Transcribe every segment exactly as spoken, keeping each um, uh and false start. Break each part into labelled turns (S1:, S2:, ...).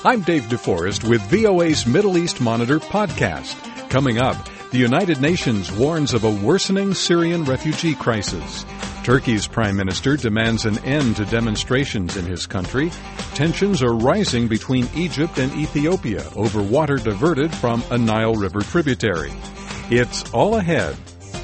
S1: I'm Dave DeForest with V O A's Middle East Monitor podcast. Coming up, the United Nations warns of a worsening Syrian refugee crisis. Turkey's prime minister demands an end to demonstrations in his country. Tensions are rising between Egypt and Ethiopia over water diverted from a Nile River tributary. It's all ahead.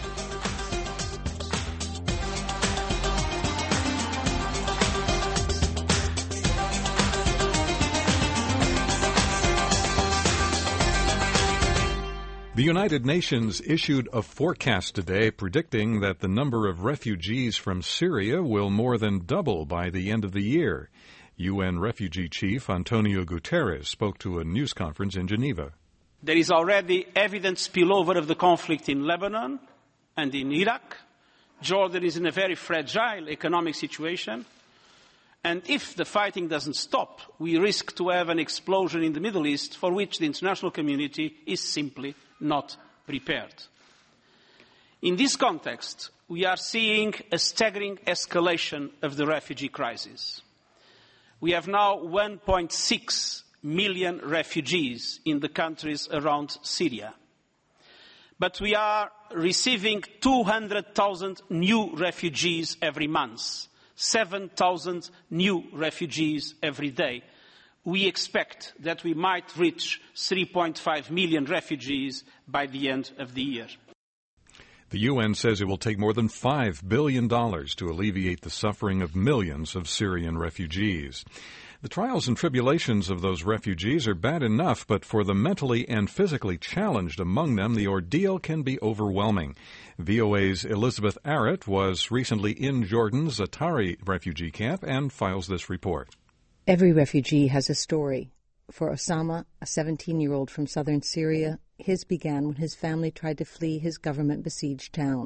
S1: The United Nations issued a forecast today predicting that the number of refugees from Syria will more than double by the end of the year. U N Refugee Chief Antonio Guterres spoke to a news conference in Geneva.
S2: There is already evident spillover of the conflict in Lebanon and in Iraq. Jordan is in a very fragile economic situation. And if the fighting doesn't stop, we risk to have an explosion in the Middle East for which the international community is simply not prepared. In this context, we are seeing a staggering escalation of the refugee crisis. We have now one point six million refugees in the countries around Syria. But we are receiving two hundred thousand new refugees every month, seven thousand new refugees every day. We expect that we might reach three point five million refugees by the end of the year.
S1: The U N says it will take more than five billion dollars to alleviate the suffering of millions of Syrian refugees. The trials and tribulations of those refugees are bad enough, but for the mentally and physically challenged among them, the ordeal can be overwhelming. V O A's Elizabeth Arrett was recently in Jordan's Atari refugee camp and files this report.
S3: Every refugee has a story. For Osama, a seventeen-year-old from southern Syria, his began when his family tried to flee his government-besieged town.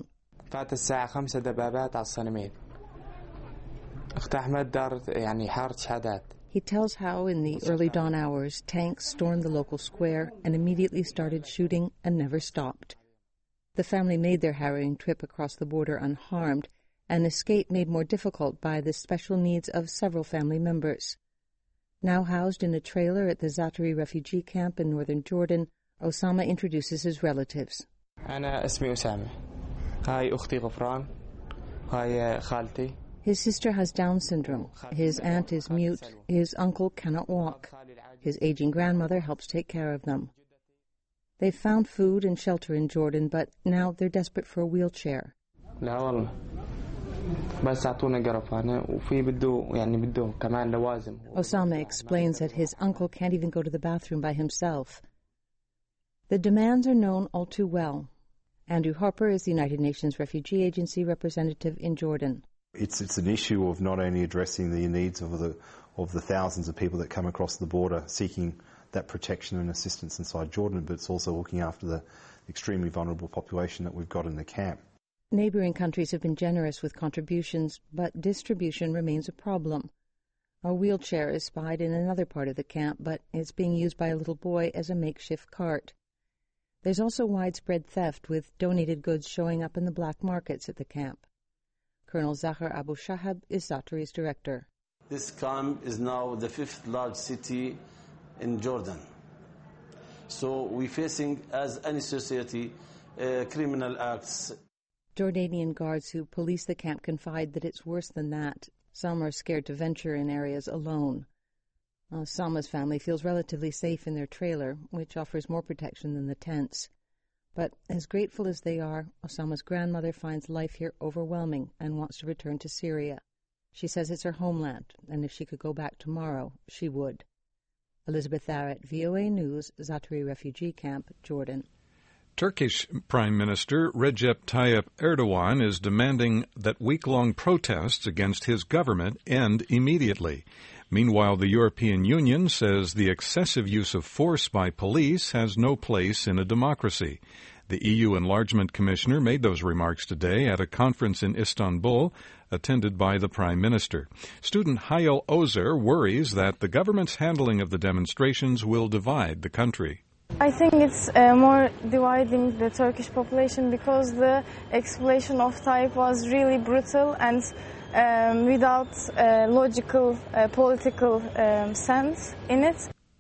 S3: He tells how in the early dawn hours, tanks stormed the local square and immediately started shooting and never stopped. The family made their harrowing trip across the border unharmed, an escape made more difficult by the special needs of several family members. Now housed in a trailer at the Zaatari refugee camp in northern Jordan, Osama introduces his relatives. His sister has Down syndrome. His aunt is mute. His uncle cannot walk. His aging grandmother helps take care of them. They've found food and shelter in Jordan, but now they're desperate for a wheelchair. Osama explains that his uncle can't even go to the bathroom by himself. The demands are known all too well. Andrew Harper is the United Nations Refugee Agency representative in Jordan.
S4: It's it's an issue of not only addressing the needs of the of the thousands of people that come across the border seeking that protection and assistance inside Jordan, but it's also looking after the extremely vulnerable population that we've got in the camp.
S3: Neighboring countries have been generous with contributions, but distribution remains a problem. A wheelchair is spied in another part of the camp, but it's being used by a little boy as a makeshift cart. There's also widespread theft, with donated goods showing up in the black markets at the camp. Colonel Zahar Abu Shahab is Zaatari's director.
S5: This camp is now the fifth large city in Jordan. So we're facing, as any society, uh, criminal acts.
S3: Jordanian guards who police the camp confide that it's worse than that. Some are scared to venture in areas alone. Osama's family feels relatively safe in their trailer, which offers more protection than the tents. But as grateful as they are, Osama's grandmother finds life here overwhelming and wants to return to Syria. She says it's her homeland, and if she could go back tomorrow, she would. Elizabeth Arrett, V O A News, Zaatari Refugee Camp, Jordan.
S1: Turkish Prime Minister Recep Tayyip Erdogan is demanding that week-long protests against his government end immediately. Meanwhile, the European Union says the excessive use of force by police has no place in a democracy. The E U Enlargement Commissioner made those remarks today at a conference in Istanbul, attended by the Prime Minister. Student Hayal Ozer worries that the government's handling of the demonstrations will divide the country.
S6: I think it's uh, more dividing the Turkish population because the explanation of Tayyip was really brutal and um, without uh, logical uh, political um, sense in it.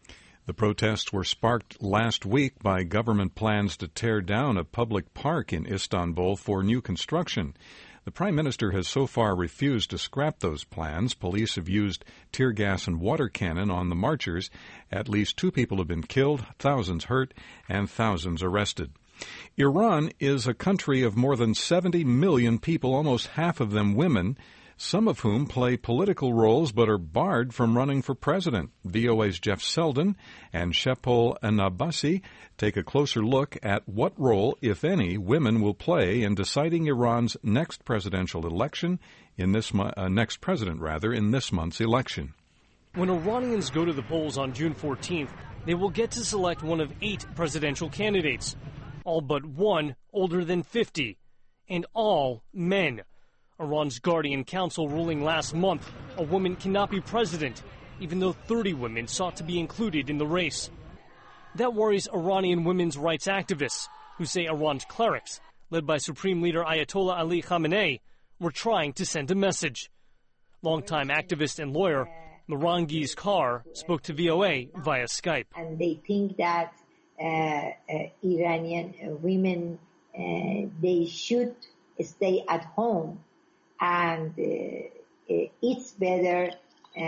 S1: The protests were sparked last week by government plans to tear down a public park in Istanbul for new construction. The Prime Minister has so far refused to scrap those plans. Police have used tear gas and water cannon on the marchers. At least two people have been killed, thousands hurt, and thousands arrested. Iran is a country of more than seventy million people, almost half of them women, some of whom play political roles but are barred from running for president. V O A's Jeff Selden and Shepol Anabasi take a closer look at what role, if any, women will play in deciding Iran's next presidential election in this mo- uh, next president rather in this month's election.
S7: When Iranians go to the polls on June fourteenth, they will get to select one of eight presidential candidates, all but one older than fifty, and all men. Iran's Guardian Council ruling last month a woman cannot be president, even though thirty women sought to be included in the race. That worries Iranian women's rights activists, who say Iran's clerics, led by Supreme Leader Ayatollah Ali Khamenei, were trying to send a message. Longtime activist and lawyer Mirangiz Kar spoke to V O A via Skype.
S8: And they think that uh, uh, Iranian women, uh, they should stay at home. And uh, it's better uh,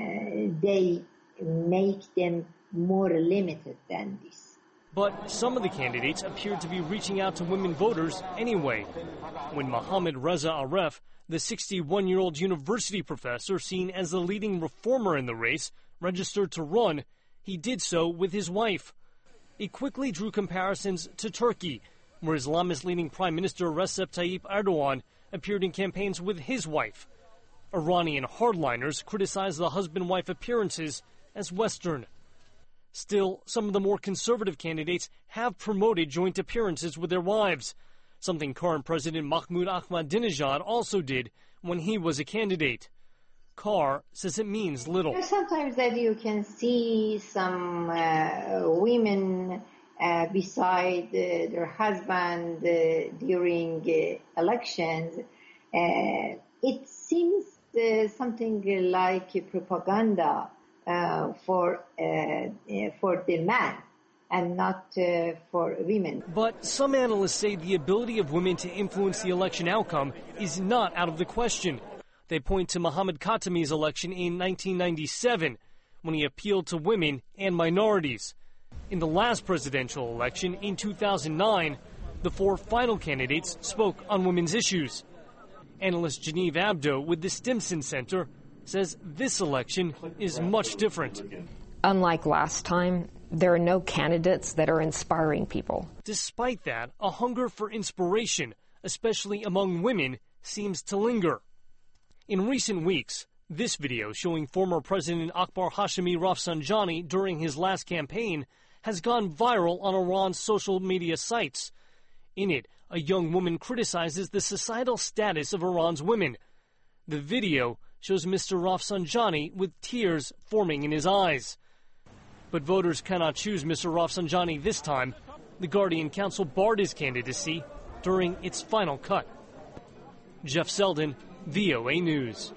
S8: they make them more limited than this.
S7: But some of the candidates appeared to be reaching out to women voters anyway. When Mohammad Reza Aref, the sixty-one-year-old university professor seen as the leading reformer in the race, registered to run, he did so with his wife. It quickly drew comparisons to Turkey, where Islamist-leaning Prime Minister Recep Tayyip Erdogan appeared in campaigns with his wife. Iranian hardliners criticize the husband-wife appearances as Western. Still, some of the more conservative candidates have promoted joint appearances with their wives, something current President Mahmoud Ahmadinejad also did when he was a candidate. Carr says it means little.
S8: Sometimes that you can see some uh, women Uh, beside uh, their husband uh, during uh, elections, uh, it seems uh, something like propaganda uh, for uh, uh, for the man and not uh, for women.
S7: But some analysts say the ability of women to influence the election outcome is not out of the question. They point to Mohammad Khatami's election in nineteen ninety-seven, when he appealed to women and minorities. In the last presidential election in two thousand nine, the four final candidates spoke on women's issues. Analyst Genevieve Abdo with the Stimson Center says this election is much different.
S9: Unlike last time, there are no candidates that are inspiring people.
S7: Despite that, a hunger for inspiration, especially among women, seems to linger. In recent weeks, this video showing former President Akbar Hashemi Rafsanjani during his last campaign has gone viral on Iran's social media sites. In it, a young woman criticizes the societal status of Iran's women. The video shows Mister Rafsanjani with tears forming in his eyes. But voters cannot choose Mister Rafsanjani this time. The Guardian Council barred his candidacy during its final cut. Jeff Selden, V O A News.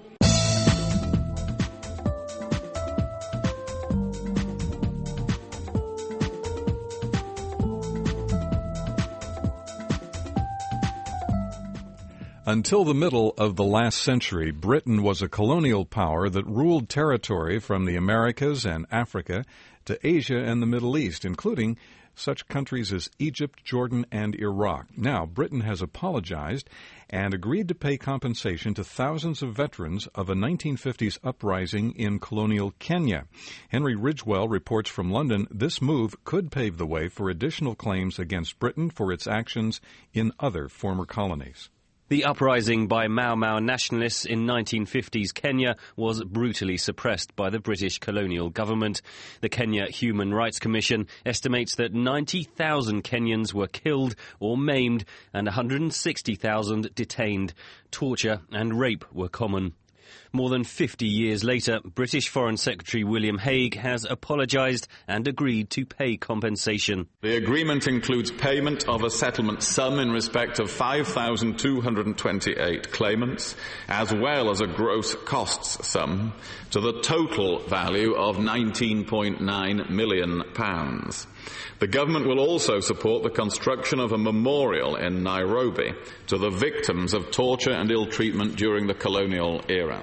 S1: Until the middle of the last century, Britain was a colonial power that ruled territory from the Americas and Africa to Asia and the Middle East, including such countries as Egypt, Jordan, and Iraq. Now, Britain has apologized and agreed to pay compensation to thousands of veterans of a nineteen fifties uprising in colonial Kenya. Henry Ridgewell reports from London this move could pave the way for additional claims against Britain for its actions in other former colonies.
S10: The uprising by Mau Mau nationalists in nineteen fifties Kenya was brutally suppressed by the British colonial government. The Kenya Human Rights Commission estimates that ninety thousand Kenyans were killed or maimed and one hundred sixty thousand detained. Torture and rape were common. More than fifty years later, British Foreign Secretary William Hague has apologised and agreed to pay compensation.
S11: The agreement includes payment of a settlement sum in respect of five thousand two hundred twenty-eight claimants, as well as a gross costs sum, to the total value of nineteen point nine million pounds. The government will also support the construction of a memorial in Nairobi to the victims of torture and ill treatment during the colonial era.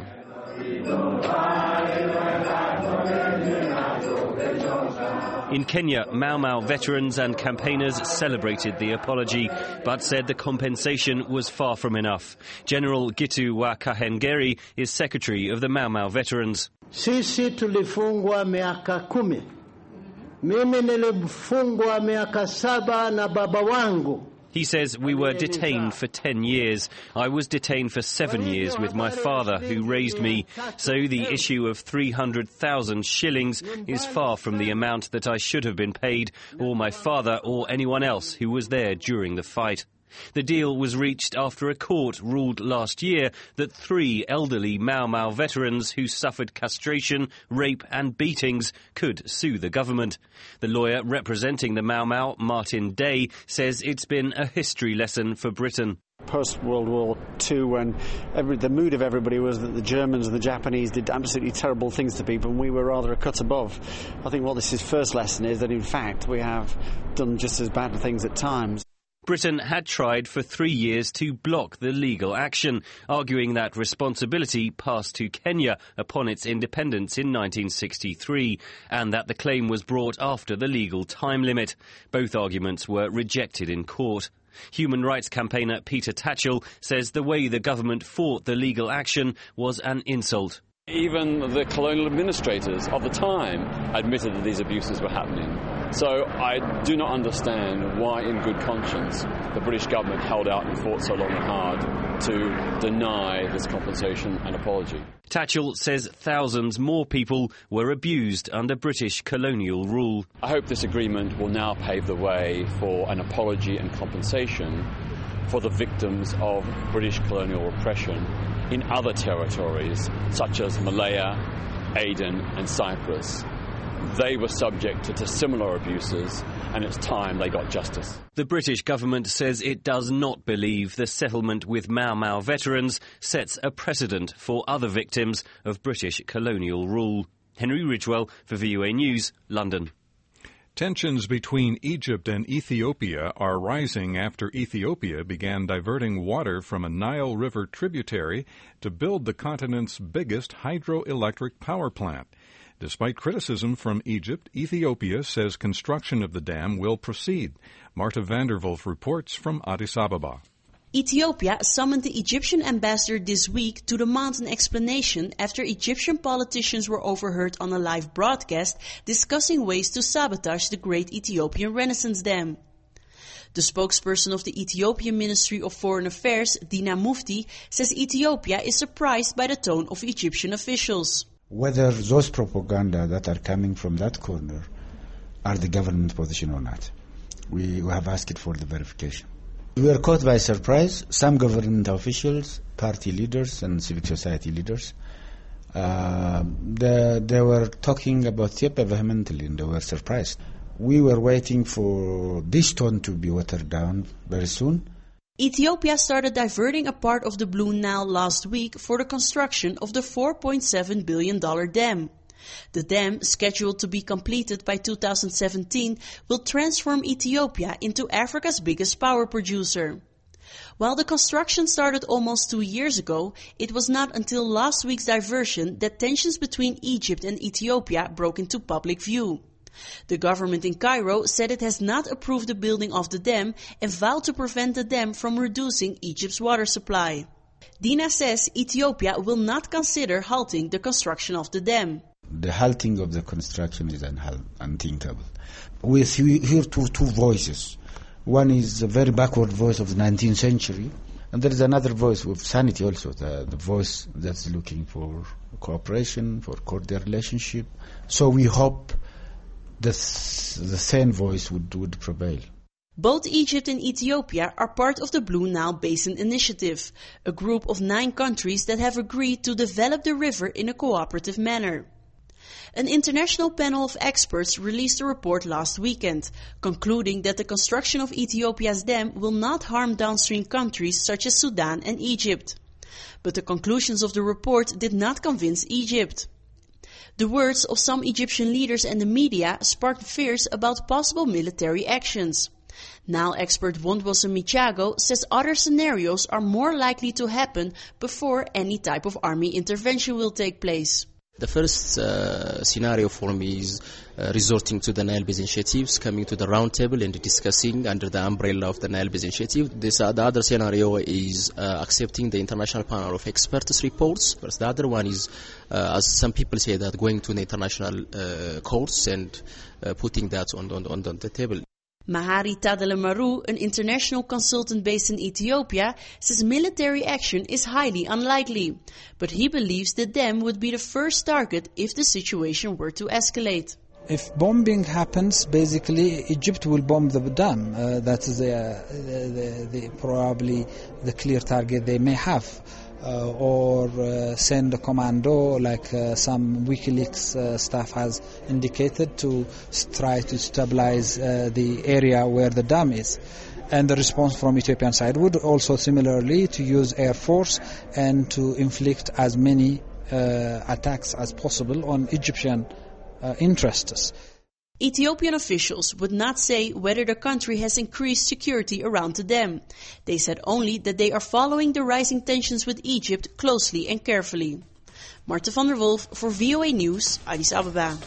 S10: In Kenya, Mau Mau veterans and campaigners celebrated the apology, but said the compensation was far from enough. General Gitu wa Kahengeri is secretary of the Mau Mau veterans.
S12: Sisi tulifungwa miaka kumi. Mimi nilifungwa miaka saba na baba wangu.
S10: He says, we were detained for ten years. I was detained for seven years with my father, who raised me. So the issue of three hundred thousand shillings is far from the amount that I should have been paid, or my father or anyone else who was there during the fight. The deal was reached after a court ruled last year that three elderly Mau Mau veterans who suffered castration, rape and beatings could sue the government. The lawyer representing the Mau Mau, Martin Day, says it's been a history lesson for Britain.
S13: Post-World War Two, when every, the mood of everybody was that the Germans and the Japanese did absolutely terrible things to people, and we were rather a cut above. I think what this is first lesson is that, in fact, we have done just as bad things at times.
S10: Britain had tried for three years to block the legal action, arguing that responsibility passed to Kenya upon its independence in nineteen sixty-three, and that the claim was brought after the legal time limit. Both arguments were rejected in court. Human rights campaigner Peter Tatchell says the way the government fought the legal action was an insult.
S14: Even the colonial administrators of the time admitted that these abuses were happening. So I do not understand why, in good conscience, the British government held out and fought so long and hard to deny this compensation and apology.
S10: Tatchell says thousands more people were abused under British colonial rule.
S14: I hope this agreement will now pave the way for an apology and compensation for the victims of British colonial repression in other territories, such as Malaya, Aden and Cyprus. They were subject to similar abuses, and it's time they got justice.
S10: The British government says it does not believe the settlement with Mau Mau veterans sets a precedent for other victims of British colonial rule. Henry Ridgewell for V O A News, London.
S1: Tensions between Egypt and Ethiopia are rising after Ethiopia began diverting water from a Nile River tributary to build the continent's biggest hydroelectric power plant. Despite criticism from Egypt, Ethiopia says construction of the dam will proceed. Marta Vanderwolf reports from Addis Ababa.
S15: Ethiopia summoned the Egyptian ambassador this week to demand an explanation after Egyptian politicians were overheard on a live broadcast discussing ways to sabotage the Great Ethiopian Renaissance Dam. The spokesperson of the Ethiopian Ministry of Foreign Affairs, Dina Mufti, says Ethiopia is surprised by the tone of Egyptian officials.
S16: Whether those propaganda that are coming from that corner are the government position or not, we have asked for the verification. We were caught by surprise. Some government officials, party leaders and civic society leaders, uh, they, they were talking about Ethiopia vehemently and they were surprised. We were waiting for this tone to be watered down very soon.
S15: Ethiopia started diverting a part of the Blue Nile last week for the construction of the four point seven billion dollars dam. The dam, scheduled to be completed by two thousand seventeen, will transform Ethiopia into Africa's biggest power producer. While the construction started almost two years ago, it was not until last week's diversion that tensions between Egypt and Ethiopia broke into public view. The government in Cairo said it has not approved the building of the dam and vowed to prevent the dam from reducing Egypt's water supply. Dina says Ethiopia will not consider halting the construction of the dam.
S16: The halting of the construction is unthinkable. We hear two, two voices. One is a very backward voice of the nineteenth century, and there is another voice with sanity also, the, the voice that's looking for cooperation, for cordial relationship. So we hope that the same voice would, would prevail.
S15: Both Egypt and Ethiopia are part of the Blue Nile Basin Initiative, a group of nine countries that have agreed to develop the river in a cooperative manner. An international panel of experts released a report last weekend, concluding that the construction of Ethiopia's dam will not harm downstream countries such as Sudan and Egypt. But the conclusions of the report did not convince Egypt. The words of some Egyptian leaders and the media sparked fears about possible military actions. Nile expert Wondwilson Michago says other scenarios are more likely to happen before any type of army intervention will take place.
S17: The first uh, scenario for me is uh, resorting to the Nile Basin Initiatives, coming to the round table and discussing under the umbrella of the Nile Basin Initiative. This, uh, the other scenario is uh, accepting the international panel of experts reports. But the other one is, uh, as some people say, that going to the international uh, courts and uh, putting that on, on, on the table.
S15: Mahari Tadele Maru, an international consultant based in Ethiopia, says military action is highly unlikely. But he believes the dam would be the first target if the situation were to escalate.
S18: If bombing happens, basically Egypt will bomb the dam. Uh, that is the, the, the, probably the clear target they may have. Uh, or uh, send a commando like uh, some WikiLeaks uh, staff has indicated to try to stabilize uh, the area where the dam is. And the response from Ethiopian side would also similarly to use air force and to inflict as many uh, attacks as possible on Egyptian uh, interests.
S15: Ethiopian officials would not say whether the country has increased security around the dam. They said only that they are following the rising tensions with Egypt closely and carefully. Marta van der Wolf for V O A News, Addis Ababa.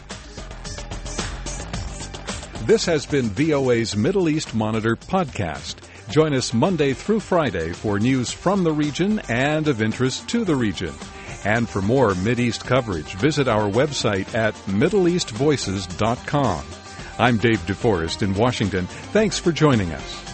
S1: This has been V O A's Middle East Monitor podcast. Join us Monday through Friday for news from the region and of interest to the region. And for more Mideast coverage, visit our website at middle east voices dot com. I'm Dave DeForest in Washington. Thanks for joining us.